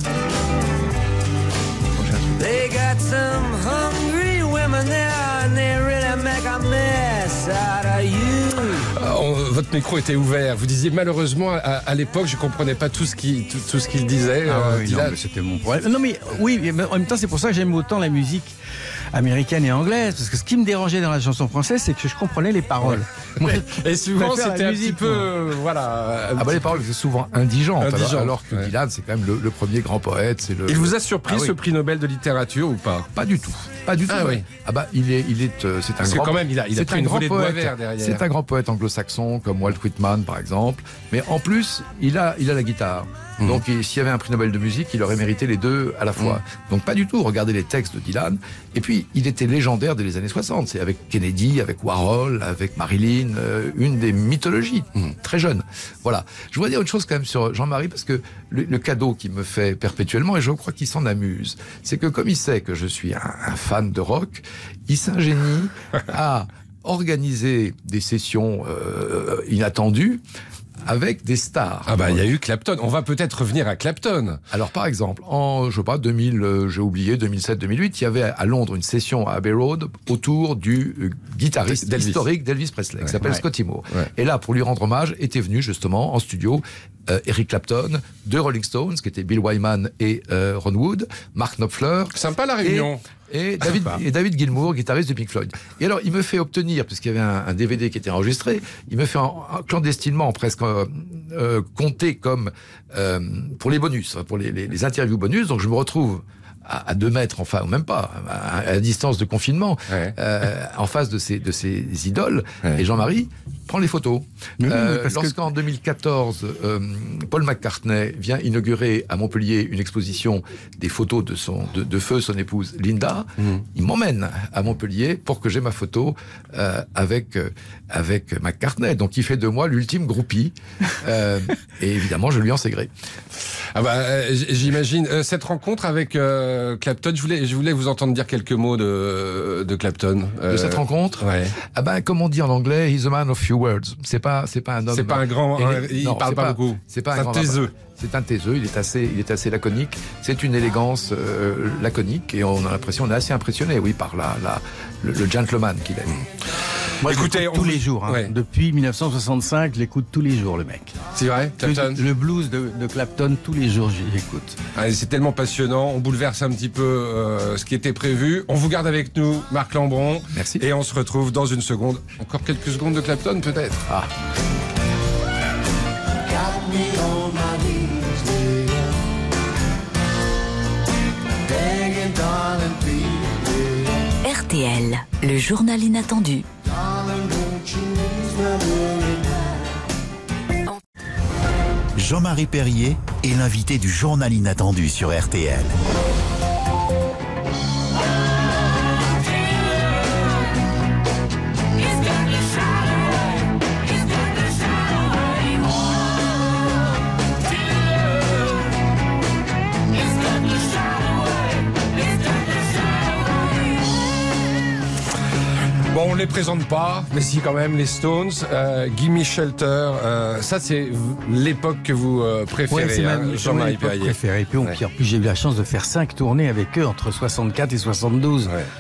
They got some hungry women there and they really make a mess out of you. Euh, on- votre micro était ouvert. Vous disiez malheureusement à, à l'époque je comprenais pas tout ce qui tout, tout ce qu'il disait. Ah euh, oui, Dylan. non, mais c'était mon problème. Non mais oui, mais en même temps c'est pour ça que j'aime autant la musique américaine et anglaise, parce que ce qui me dérangeait dans la chanson française, c'est que je comprenais les paroles. Moi, Et souvent préfère la c'était un musique, petit peu moi. euh, voilà. un Ah bah petit les paroles c'est souvent indigentes, Indigentes, alors, alors que ouais. Dylan c'est quand même le, le premier grand poète. C'est le, Il vous a surpris Ah oui. ce prix Nobel de littérature ou pas? Pas du tout, pas du tout. Ah ouais. oui. Ah bah il est, il est, euh, c'est un Parce que grand. quand même, il a- il a c'est pris un une grand volée de bois poète. vert derrière. C'est un grand poète anglo-saxon comme Walt Whitman par exemple, mais en plus il a, il a la guitare. Mmh. Donc il- s'il y avait un prix Nobel de musique, il aurait mérité les deux à la fois. Mmh. Donc pas du tout. Regardez les textes de Dylan. Et puis il était légendaire dès les années soixante. C'est avec Kennedy, avec Warhol, avec Marilyn, euh, une des mythologies. Mmh. Très jeune. Voilà. Je voudrais dire autre chose quand même sur Jean-Marie parce que le, le cadeau qu'il me fait perpétuellement, et je crois qu'il s'en amuse, c'est que comme il sait que je suis un, un fan de rock, il s'ingénie à organiser des sessions euh, inattendues avec des stars. Ah bah il y a eu Clapton. On va peut-être revenir à Clapton. Alors par exemple, en je sais pas deux mille, euh, j'ai oublié deux mille sept deux mille huit, il y avait à Londres une session à Abbey Road autour du euh, guitariste D'Elvis. historique d'Elvis Presley, Ouais. qui s'appelle Ouais. Scotty Moore. Ouais. Et là, pour lui rendre hommage, était venu justement en studio euh, Eric Clapton, de Rolling Stones, qui étaient Bill Wyman et euh, Ron Wood, Mark Knopfler. Sympa la réunion. Et, et David, et David Gilmour, guitariste de Pink Floyd. Et alors, il me fait obtenir, puisqu'il y avait un, un D V D qui était enregistré, il me fait en, en- clandestinement, presque euh, euh, compter comme euh, pour les bonus, pour les, les, les interviews bonus. Donc, je me retrouve à, à deux mètres, enfin, ou même pas, à, à distance de confinement, Ouais. euh, en face de ces, de ces idoles. Ouais. Et Jean-Marie prend les photos. Mais oui, Euh, mais parce que- lorsqu'en deux mille quatorze, euh, Paul McCartney vient inaugurer à Montpellier une exposition des photos de, son, de, de feu son épouse Linda, Mhm. il m'emmène à Montpellier pour que j'ai ma photo euh, avec, euh, avec McCartney. Donc il fait de moi l'ultime groupie. Euh, et évidemment, je lui en sais gré. Ah bah euh, j- j'imagine euh, cette rencontre avec euh, Clapton. Je voulais je voulais vous entendre dire quelques mots de de Clapton. De cette rencontre, Ouais. ah ben, comme on dit en anglais, he's a man of few words. C'est pas, c'est pas un homme. C'est pas un grand. Et- euh, il non, parle c'est pas, beaucoup. C'est pas un, un grand taiseux. C'est un taiseux. Il est assez, il est assez laconique. C'est une élégance euh, laconique et on a l'impression, on est assez impressionné, oui, par la, la le, le gentleman qu'il est. Moi, Écoutez, je l'écoute on tous vous- les jours. Hein. Ouais. Depuis mille neuf cent soixante-cinq, je l'écoute tous les jours, le mec. C'est vrai, Clapton. Le, le blues de, de Clapton, tous les jours, j'y écoute. Allez, c'est tellement passionnant. On bouleverse un petit peu euh, ce qui était prévu. On vous garde avec nous, Marc Lambron. Merci. Et on se retrouve dans une seconde. Encore quelques secondes de Clapton, peut-être. Ah. Got me on my knees, yeah. Begging, darling, please, R T L, le journal inattendu. darling, won't you ease my worry now? Jean-Marie Perrier est l'invité du journal inattendu sur R T L. Bon, on les présente pas, mais si quand même, les Stones, euh, Gimme Shelter, euh, ça c'est v- l'époque que vous euh, préférez, Ouais, c'est hein, ma, c'est mon Jean-Marie époque Perrier. préférée. Puis, on- Ouais. puis en plus, j'ai eu la chance de faire cinq tournées avec eux entre soixante-quatre et soixante-douze. Ouais.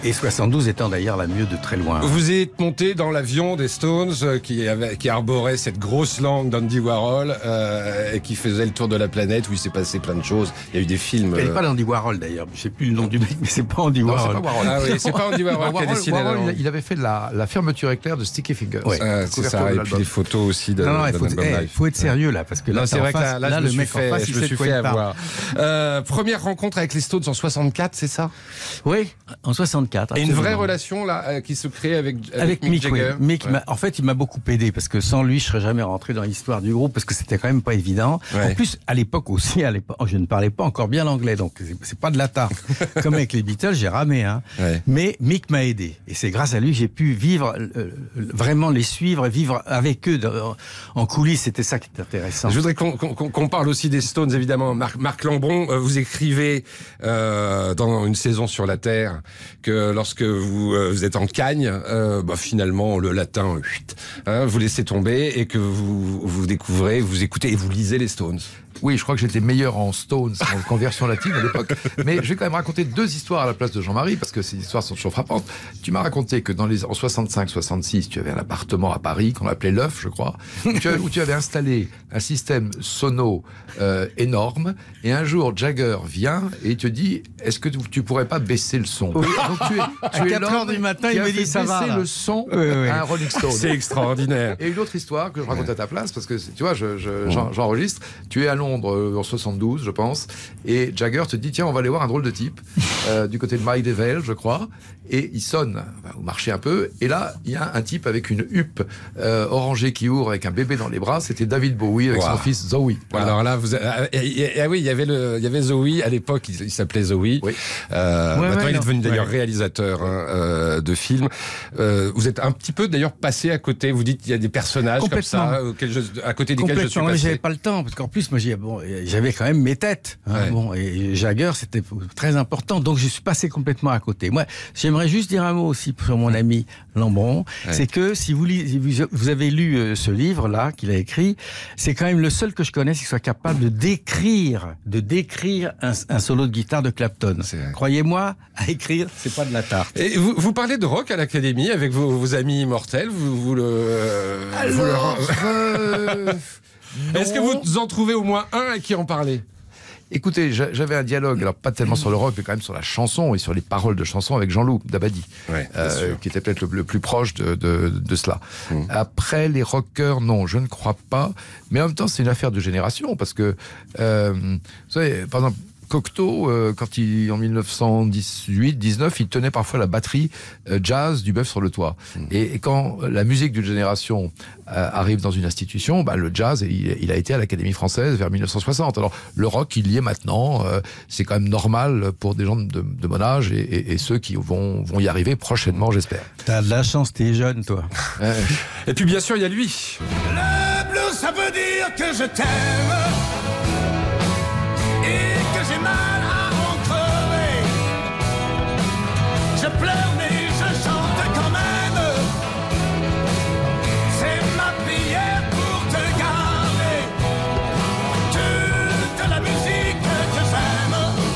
Et soixante-douze étant d'ailleurs la mieux de très loin. Vous êtes monté dans l'avion des Stones euh, qui, avait, qui arborait cette grosse langue d'Andy Warhol euh, et qui faisait le tour de la planète où il s'est passé plein de choses. Il y a eu des films. Il n'est euh... pas d'Andy Warhol d'ailleurs. Je ne sais plus le nom du mec, mais c'est pas Andy non, Warhol. C'est pas Warhol. Ah oui, c'est pas Andy Warhol qui a dessiné Warhol, la langue. il avait fait de la, la fermeture éclair de Sticky Fingers. Ouais, euh, c'est ça. Et puis des photos aussi de. Non, non, il faut, hey, faut être sérieux là, parce que là, non, c'est vrai face, que là, là, là je le me mec suis fait, en face, je il me sait suis de quoi fait il parle. avoir. Euh, première rencontre avec les Stones en soixante-quatre, c'est ça? Oui, en soixante-quatre. Et une absolument. vraie relation là euh, qui se crée avec, avec, avec Mick, Mick Jagger. Oui. Mick, ouais. en fait, il m'a beaucoup aidé parce que sans lui, je serais jamais rentré dans l'histoire du groupe parce que c'était quand même pas évident. Ouais. En plus, à l'époque aussi, à l'époque, je ne parlais pas encore bien l'anglais, donc c'est, c'est pas de la tarte. Comme avec les Beatles, j'ai ramé, hein. Ouais. Mais Mick m'a aidé et c'est grâce à lui que j'ai pu vivre, euh, vraiment les suivre, vivre avec eux dans, en coulisses. C'était ça qui était intéressant. Je voudrais qu'on, qu'on, qu'on parle aussi des Stones, évidemment. Marc, Marc Lambron, euh, vous écrivez euh, dans Une saison sur la Terre que lorsque vous, euh, vous êtes en Cagne, euh, bah, finalement le latin, hein, vous laissez tomber et que vous, vous découvrez, vous écoutez et vous lisez les Stones. Oui, je crois que j'étais meilleur en Stones en conversion latine à l'époque. Mais je vais quand même raconter deux histoires à la place de Jean-Marie, parce que ces histoires sont toujours frappantes. Tu m'as raconté que dans les, en soixante-cinq soixante-six, tu avais un appartement à Paris, qu'on appelait l'Œuf, je crois, où tu avais, où tu avais installé un système sono euh, énorme, et un jour, Jagger vient et il te dit, est-ce que tu, tu pourrais pas baisser le son? Oui. Donc tu es, tu à es quatre heures du matin, qui il a me fait dit, ça va, baisser là. le son Oui, oui. à un Rolling Stone. C'est extraordinaire. Et une autre histoire que je raconte à ta place, parce que tu vois, je, je, j'en, j'enregistre. Tu es à Londres euh, en soixante-douze, je pense, et Jagger te dit, tiens, on va aller voir un drôle de type, euh, du côté de Maida Vale, je crois, et il sonne, enfin, vous marchez un peu, et là, il y a un type avec une huppe euh, orangée qui ouvre, avec un bébé dans les bras, c'était David Bowie avec wow. son fils Zoé. Voilà. Alors là, vous, ah, et, et, oui, il y avait le, il y avait Zoé à l'époque, il, il s'appelait Zoé. Oui. Euh, ouais, maintenant, ouais, il est devenu non. d'ailleurs ouais. réalisateur hein, euh, de films. Euh, vous êtes un petit peu d'ailleurs passé à côté. Vous dites, il y a des personnages comme ça, auxquels je, à côté desquels je suis passé. Mais j'avais pas le temps, parce qu'en plus, moi, j'ai, bon, j'avais quand même mes têtes. Hein, ouais. Bon, et Jagger, c'était très important, donc je suis passé complètement à côté. Moi, j'aimerais juste dire un mot aussi sur mon ami Lambron, ouais. c'est que si vous, lisez, vous avez lu euh, ce livre-là qu'il a écrit, c'est quand même le seul que je connaisse qui soit capable de décrire, de décrire un, un solo de guitare de Clapton. Croyez-moi, à écrire, c'est pas de la tarte. Et vous, vous parlez de rock à l'Académie avec vos, vos amis immortels, vous, vous le... Euh, Alors, vous le... Euh, est-ce que vous en trouvez au moins un à qui en parler? Écoutez, j'avais un dialogue, alors pas tellement sur le rock, mais quand même sur la chanson et sur les paroles de chansons avec Jean-Loup Dabadi, ouais, euh, qui était peut-être le, le plus proche de, de, de cela. Mmh. Après, les rockers, non, je ne crois pas. Mais en même temps, c'est une affaire de génération, parce que, euh, vous savez, par exemple, Cocteau, euh, quand il, en mille neuf cent dix-huit dix-neuf, il tenait parfois la batterie euh, jazz du Bœuf sur le toit. Mmh. Et, et quand la musique d'une génération euh, arrive dans une institution, bah, le jazz, il, il a été à l'Académie française vers mille neuf cent soixante. Alors, le rock, il y est maintenant. Euh, c'est quand même normal pour des gens de, de mon âge et, et, et ceux qui vont, vont y arriver prochainement, j'espère. T'as de la chance, t'es jeune, toi. Euh, et puis, bien sûr, il y a lui. Le blues, ça veut dire que je t'aime. J'ai mal à en crever. Je pleure mais je chante quand même. C'est ma prière pour te garder. Toute la musique que j'aime,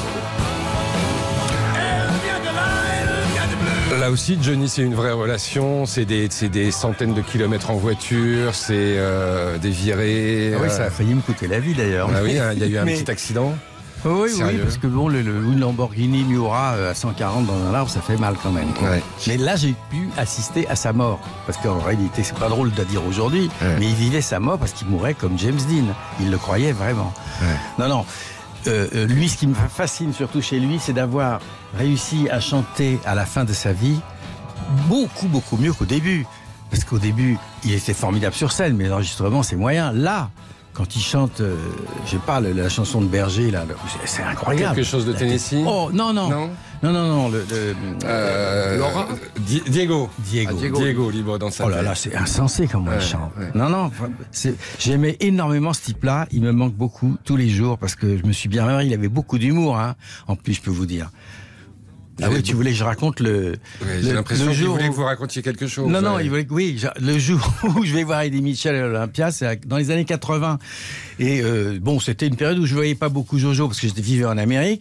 elle vient de là, elle vient du bleu. Là aussi, Johnny, c'est une vraie relation. C'est des, c'est des centaines de kilomètres en voiture, c'est euh, des virées. Ah oui, ça a failli me coûter la vie d'ailleurs. Ah oui, il hein, y a eu un mais... petit accident. Oui, Sérieux? oui, parce que bon, le, le, une Lamborghini Miura à cent quarante dans un arbre, ça fait mal quand même. Ouais. Mais là, j'ai pu assister à sa mort. Parce qu'en réalité, c'est pas drôle de dire aujourd'hui, ouais. mais il vivait sa mort parce qu'il mourait comme James Dean. Il le croyait vraiment. Ouais. Non, non. Euh, lui, ce qui me fascine surtout chez lui, c'est d'avoir réussi à chanter à la fin de sa vie beaucoup, beaucoup mieux qu'au début. Parce qu'au début, il était formidable sur scène, mais l'enregistrement, c'est moyen. Là, quand il chante, euh, je sais pas, la, la chanson de Berger, là, c'est incroyable. Quelque chose de Tennessee? Oh, non, non. Non, non, non, non le, le, euh, Laura Di Diego. Diego. Ah, Diego. Diego, libre dans sa Oh là là, c'est insensé comment ouais, il chante. Ouais. Non, non, j'aimais énormément ce type-là. Il me manque beaucoup tous les jours parce que je me suis bien remarqué. Il avait beaucoup d'humour, hein. En plus, je peux vous dire. Ah oui, tu voulais que je raconte le. Oui, j'ai l'impression qu'il voulait que vous racontiez quelque chose. Non, non, ouais. il voulait que, oui, le jour où je vais voir Eddie Mitchell à l'Olympia, c'est dans les années quatre-vingts. Et euh, bon, c'était une période où je voyais pas beaucoup Jojo parce que j'étais vivais en Amérique.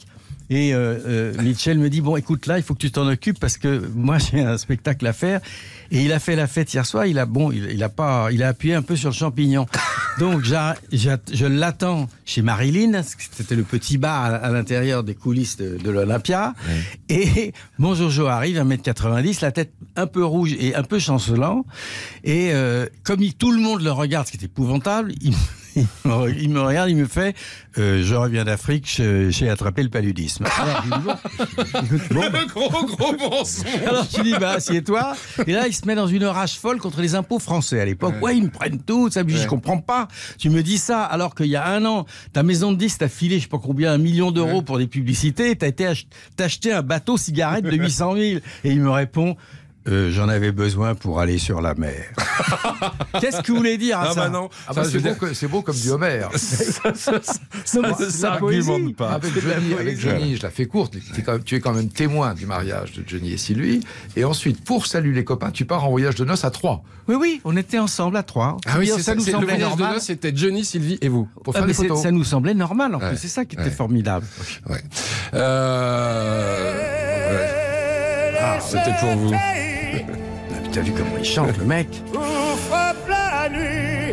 Et euh, euh, Mitchell me dit, bon, écoute, là, il faut que tu t'en occupes parce que moi, j'ai un spectacle à faire. Et il a fait la fête hier soir. Il a, bon, il, il a pas, il a appuyé un peu sur le champignon. Donc, j'a, j'a, je l'attends chez Marilyn. C'était le petit bar à, à l'intérieur des coulisses de, de l'Olympia. Ouais. Et mon Jojo arrive, un mètre quatre-vingt-dix, la tête un peu rouge et un peu chancelant. Et euh, comme il, tout le monde le regarde, ce qui est épouvantable, il Il me, il me regarde, il me fait euh, je reviens d'Afrique, j'ai, j'ai attrapé le paludisme. Alors, je dis, bon, écoute, bon, bah. Le gros, gros mensonge. Alors, je lui dis, bah, assieds-toi. Et là, il se met dans une rage folle contre les impôts français. À l'époque, ouais, ouais ils me prennent tout. Ça, ouais. Je comprends pas. Tu me dis ça, alors qu'il y a un an, ta maison de disques t'a filé, je sais pas combien, un million d'euros ouais. pour des publicités. T'as été ach- t'as acheté un bateau cigarette de huit cent mille. Et il me répond, Euh, j'en avais besoin pour aller sur la mer. Qu'est-ce que vous voulez dire à ah ça bah non, ah bah ça, c'est, beau, dire... c'est beau comme du Homère. ça ça, ça, ça, ça argumente pas. Avec Johnny, avec Johnny, je la fais courte. Tu es, quand même, tu es quand même témoin du mariage de Johnny et Sylvie. Et ensuite, pour saluer les copains, tu pars en voyage de noces à Troyes. Oui, oui, on était ensemble à Troyes. Ah oui, c'est ça, ça nous c'est semblait le voyage normal. de noces, c'était Johnny, Sylvie et vous. Pour faire ah, des photos. Ça nous semblait normal, en ouais. plus. C'est ça qui était ouais. formidable. Ouais. Euh... ouais. Ah, c'était pour vous. T'as vu comment il chante, le mec? Frappe la nuit,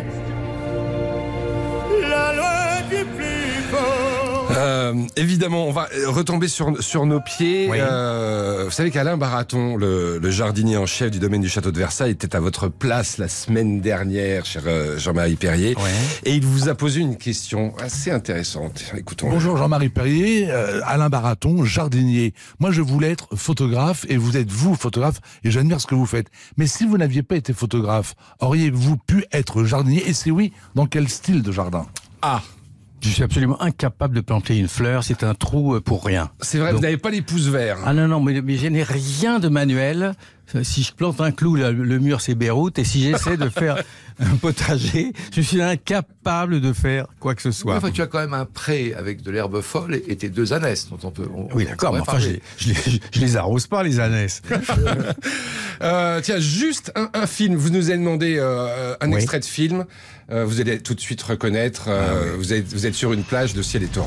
la loi du plus fort. Euh, évidemment, on va retomber sur, sur nos pieds. Oui. Euh, vous savez qu'Alain Baraton, le, le jardinier en chef du domaine du château de Versailles, était à votre place la semaine dernière, cher Jean-Marie Perrier. Ouais. Et il vous a posé une question assez intéressante. Écoutons. Bonjour Jean-Marie Perrier, euh, Alain Baraton, jardinier. Moi, je voulais être photographe et vous êtes vous photographe et j'admire ce que vous faites. Mais si vous n'aviez pas été photographe, auriez-vous pu être jardinier? Et si oui, dans quel style de jardin? Ah. Je suis absolument incapable de planter une fleur, c'est un trou pour rien. C'est vrai, donc, vous n'avez pas les pouces verts. Ah non, non, mais, mais je n'ai rien de manuel. Si je plante un clou, le, le mur c'est Beyrouth, et si j'essaie de faire un potager, je suis incapable de faire quoi que ce soit. Enfin, tu as quand même un pré avec de l'herbe folle et tes deux ânesses dont on peut. On, oui, d'accord, mais enfin, je, je, les, je les arrose pas, les ânesses. euh, tiens, juste un, un film. Vous nous avez demandé euh, un oui. extrait de film. Euh, vous allez tout de suite reconnaître. Euh, ah, oui. vous, êtes, vous êtes sur une plage de ciel est orange.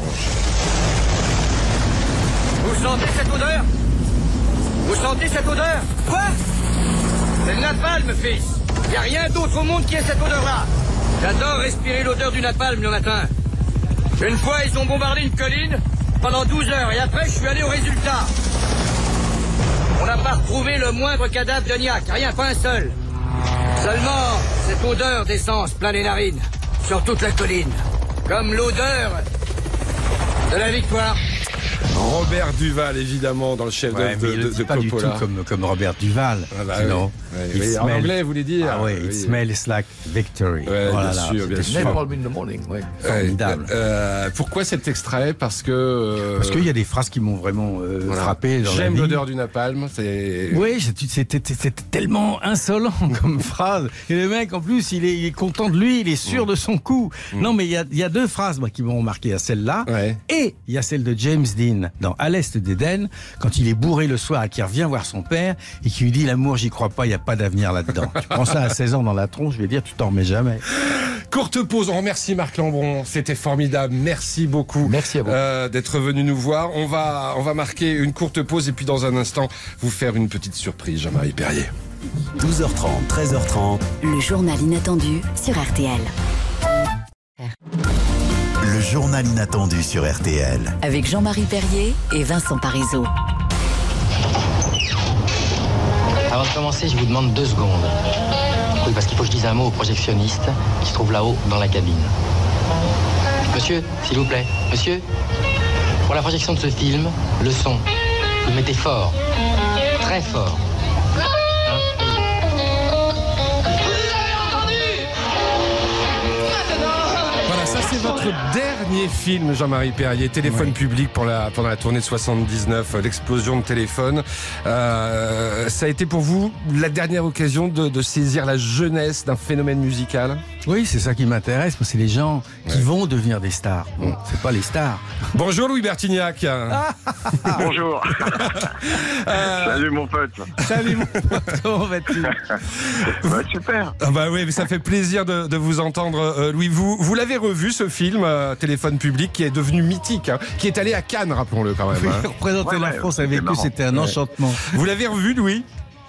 Vous sentez cette odeur? Vous sentez cette odeur? Quoi? C'est le napalm, fils. Il n'y a rien d'autre au monde qui ait cette odeur-là. J'adore respirer l'odeur du napalm le matin. Une fois, ils ont bombardé une colline pendant douze heures et après, je suis allé au résultat. On n'a pas retrouvé le moindre cadavre de niaque, rien, pas un seul. Seulement, cette odeur d'essence plein les narines, sur toute la colline. Comme l'odeur de la victoire. Robert Duval, évidemment, dans le chef ouais, d'œuvre de, de, de pas Coppola. Du tout comme, comme Robert Duval. Ah bah non. Oui. Oui, en anglais, vous voulez dire. Ah oui, it oui. smells like victory. Ouais, voilà, bien sûr, bien sûr. Never in the morning, ouais. Formidable. Euh, pourquoi cet extrait? Parce que... Euh, Parce qu'il y a des phrases qui m'ont vraiment euh, voilà. frappé dans J'aime la vie. l'odeur du napalm. C'est... Oui, c'était, c'était tellement insolent comme phrase. Et le mec, en plus, il est, il est content de lui, il est sûr mmh. de son coup. Mmh. Non, mais il y a, il y a deux phrases moi, qui m'ont marqué. Il y a celle-là ouais. et il y a celle de James Dean dans À l'Est d'Éden, quand il est bourré le soir et qu'il revient voir son père et qui lui dit l'amour, j'y crois pas, il n'y a pas d'avenir là-dedans. Tu prends ça à seize ans dans la tronche, je vais dire, tu t'en remets jamais. Courte pause, on remercie Marc Lambron, c'était formidable, merci beaucoup. Merci à vous. Euh, d'être venu nous voir. On va, on va marquer une courte pause et puis dans un instant, vous faire une petite surprise, Jean-Marie Perrier. douze heures trente, treize heures trente. Le journal inattendu sur R T L. Le journal inattendu sur R T L. Avec Jean-Marie Perrier et Vincent Parisot. Avant de commencer, je vous demande deux secondes. Oui, parce qu'il faut que je dise un mot au projectionniste qui se trouve là-haut dans la cabine. Monsieur, s'il vous plaît. Monsieur, pour la projection de ce film, le son, vous le mettez fort. Très fort. Ça, c'est votre dernier film, Jean-Marie Perrier. Téléphone oui. public pour la, pendant la tournée de soixante-dix-neuf, l'explosion de téléphone. Euh, ça a été pour vous la dernière occasion de, de saisir la jeunesse d'un phénomène musical? Oui, c'est ça qui m'intéresse. C'est les gens qui ouais. vont devenir des stars. Bon, c'est pas les stars. Bonjour Louis Bertignac. Bonjour. euh... Salut mon pote. Salut mon pote. Comment vas-tu? Bah, super. Ah bah oui, mais ça fait plaisir de, de vous entendre, euh, Louis. Vous, vous l'avez revu ce, ce film, euh, Téléphone public, qui est devenu mythique, hein, qui est allé à Cannes, rappelons-le quand même. Hein. Représenter Ouais, la ouais, France c'est avec lui, marrant. c'était un Ouais. enchantement. Vous l'avez revu, Louis?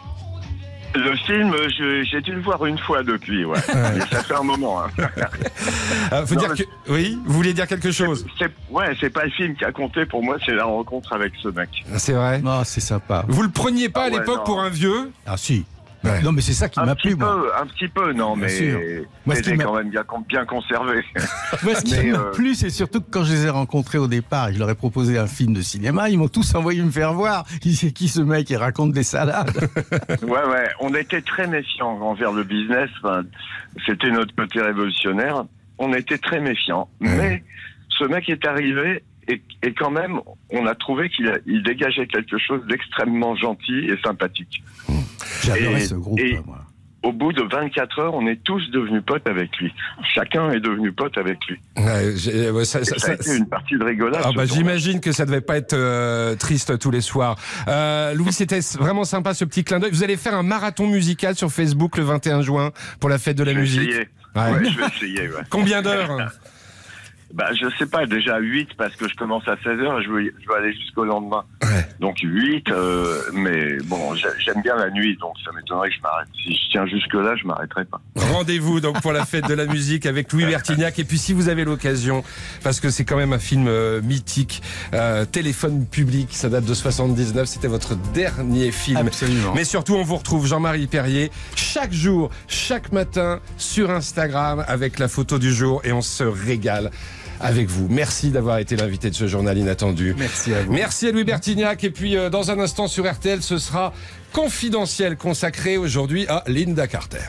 Le film, je- j'ai dû le voir une fois depuis, ouais. Mais ça fait un moment. Hein. Euh, faut Non, dire mais que... Oui, vous voulez dire quelque chose? C'est, ouais, c'est pas le film qui a compté pour moi, c'est la rencontre avec ce mec. C'est vrai. Non, c'est sympa. Vous le preniez pas Ah à ouais, l'époque non. pour un vieux? Ah si. Non, mais c'est ça qui Un m'a petit plu, peu, moi. un petit peu, non, Bien mais sûr. Moi, ce qui c'était m'a- quand même bien, bien conservé. Moi, ce qui Mais, m'a euh, plu, c'est surtout que quand je les ai rencontrés au départ et que je leur ai proposé un film de cinéma, ils m'ont tous envoyé me faire voir. Ils disaient, c'est qui ce mec qui raconte des salades? Ouais, ouais, on était très méfiants envers le business. Enfin, c'était notre côté révolutionnaire. On était très méfiants. Mais ce mec est arrivé et, et quand même, on a trouvé qu'il a- il dégageait quelque chose d'extrêmement gentil et sympathique. J'adorais Et- ce groupe, et moi. Au bout de vingt-quatre heures, on est tous devenus potes avec lui. Chacun est devenu pote avec lui. Ouais, j'ai- ouais, ça, Et ça- ça a ça- été une partie de rigolade. Ah ce bah, jour-là. j'imagine que ça devait pas être euh, triste tous les soirs. Euh, Louis, c'était vraiment sympa ce petit clin d'œil. Vous allez faire un marathon musical sur Facebook le vingt et un juin pour la fête de la Je vais musique. essayer. Ouais. Ouais, je vais essayer, ouais. Combien d'heures? Bah, je sais pas, déjà huit parce que je commence à seize heures et je veux, je veux aller jusqu'au lendemain. Donc huit, euh, mais bon, j'ai- j'aime bien la nuit, donc ça m'étonnerait que je m'arrête. Si je tiens jusque-là, je m'arrêterai pas. Rendez-vous donc pour la fête de la musique avec Louis Bertignac. Et puis si vous avez l'occasion, parce que c'est quand même un film euh, mythique, euh, Téléphone public, ça date de soixante-dix-neuf, c'était votre dernier film. Absolument. Mais surtout, on vous retrouve Jean-Marie Perrier chaque jour, chaque matin sur Instagram avec la photo du jour et on se régale avec vous. Merci d'avoir été l'invité de ce journal inattendu. Merci à vous. Merci à Louis Bertignac. Et puis euh, dans un instant sur R T L, ce sera Confidentiel consacré aujourd'hui à Linda Carter.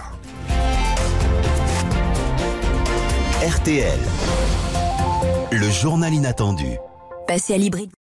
R T L, le journal inattendu. Passez à l'hybride.